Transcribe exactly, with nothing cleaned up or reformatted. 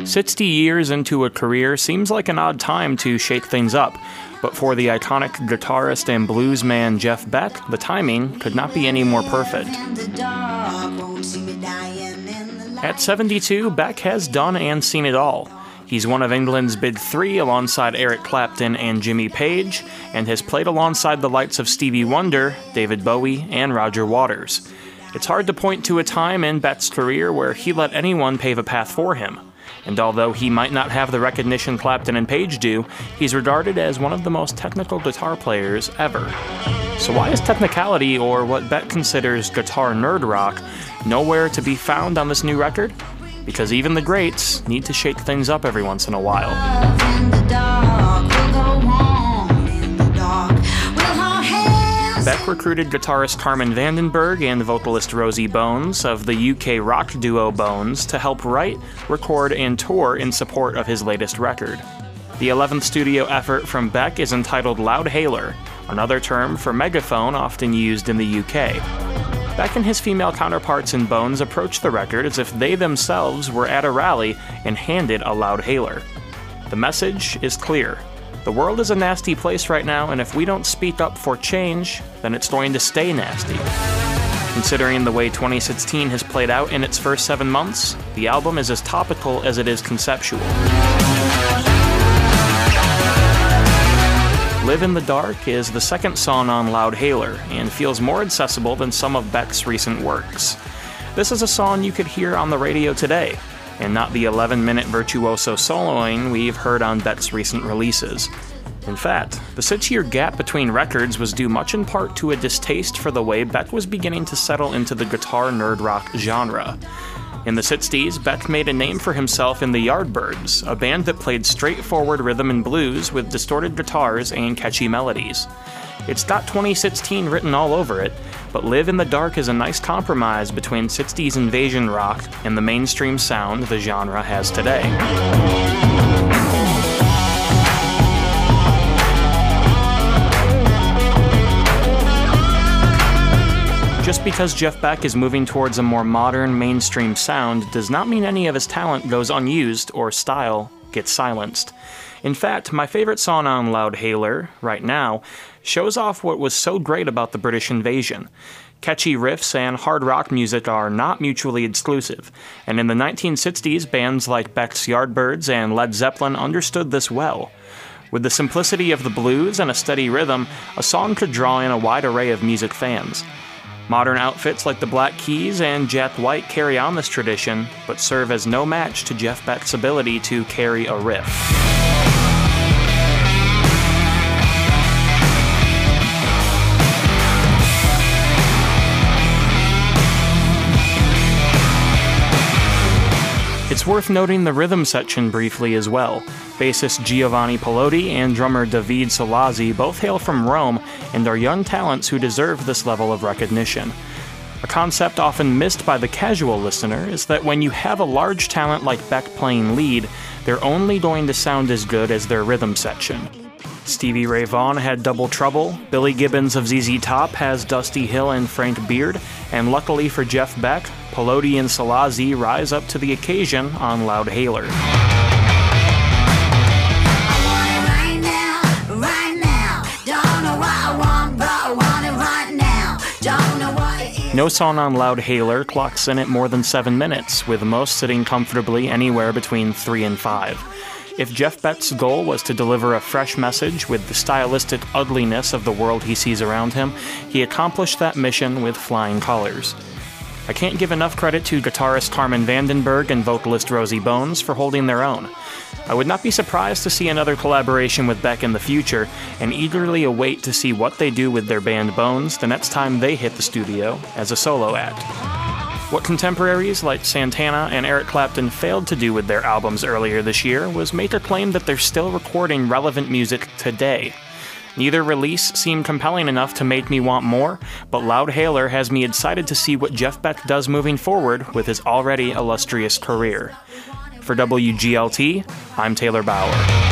sixty years into a career seems like an odd time to shake things up, but for the iconic guitarist and bluesman Jeff Beck, the timing could not be any more perfect. At seventy-two, Beck has done and seen it all. He's one of England's big three alongside Eric Clapton and Jimmy Page, and has played alongside the likes of Stevie Wonder, David Bowie, and Roger Waters. It's hard to point to a time in Beck's career where he let anyone pave a path for him. And although he might not have the recognition Clapton and Page do, he's regarded as one of the most technical guitar players ever. So why is technicality, or what Beck considers guitar nerd rock, nowhere to be found on this new record? Because even the greats need to shake things up every once in a while. Beck recruited guitarist Carmen Vandenberg and vocalist Rosie Bones of the U K rock duo Bones to help write, record, and tour in support of his latest record. The eleventh studio effort from Beck is entitled Loudhailer, another term for megaphone often used in the U K. Beck and his female counterparts in Bones approached the record as if they themselves were at a rally and handed a loudhailer. The message is clear. The world is a nasty place right now, and if we don't speak up for change, then it's going to stay nasty. Considering the way twenty sixteen has played out in its first seven months, the album is as topical as it is conceptual. Live in the Dark is the second song on Loudhailer, and feels more accessible than some of Beck's recent works. This is a song you could hear on the radio today, and not the eleven-minute virtuoso soloing we've heard on Beck's recent releases. In fact, the six-year gap between records was due much in part to a distaste for the way Beck was beginning to settle into the guitar nerd rock genre. In the sixties, Beck made a name for himself in the Yardbirds, a band that played straightforward rhythm and blues with distorted guitars and catchy melodies. It's got twenty sixteen written all over it, but Live in the Dark is a nice compromise between sixties invasion rock and the mainstream sound the genre has today. Just because Jeff Beck is moving towards a more modern, mainstream sound does not mean any of his talent goes unused or style gets silenced. In fact, my favorite song on Loudhailer, right now, shows off what was so great about the British invasion. Catchy riffs and hard rock music are not mutually exclusive, and in the nineteen sixties, bands like Beck's Yardbirds and Led Zeppelin understood this well. With the simplicity of the blues and a steady rhythm, a song could draw in a wide array of music fans. Modern outfits like the Black Keys and Jack White carry on this tradition, but serve as no match to Jeff Beck's ability to carry a riff. It's worth noting the rhythm section briefly as well. Bassist Giovanni Pelotti and drummer David Solazzi both hail from Rome and are young talents who deserve this level of recognition. A concept often missed by the casual listener is that when you have a large talent like Beck playing lead, they're only going to sound as good as their rhythm section. Stevie Ray Vaughan had Double Trouble, Billy Gibbons of Z Z Top has Dusty Hill and Frank Beard, and luckily for Jeff Beck, Pelotti and Solazzi rise up to the occasion on Loudhailer. No song on Loudhailer clocks in at more than seven minutes, with most sitting comfortably anywhere between three and five. If Jeff Beck's goal was to deliver a fresh message with the stylistic ugliness of the world he sees around him, he accomplished that mission with flying colors. I can't give enough credit to guitarist Carmen Vandenberg and vocalist Rosie Bones for holding their own. I would not be surprised to see another collaboration with Beck in the future, and eagerly await to see what they do with their band Bones the next time they hit the studio as a solo act. What contemporaries like Santana and Eric Clapton failed to do with their albums earlier this year was make a claim that they're still recording relevant music today. Neither release seemed compelling enough to make me want more, but Loudhailer has me excited to see what Jeff Beck does moving forward with his already illustrious career. For W G L T, I'm Taylor Bauer.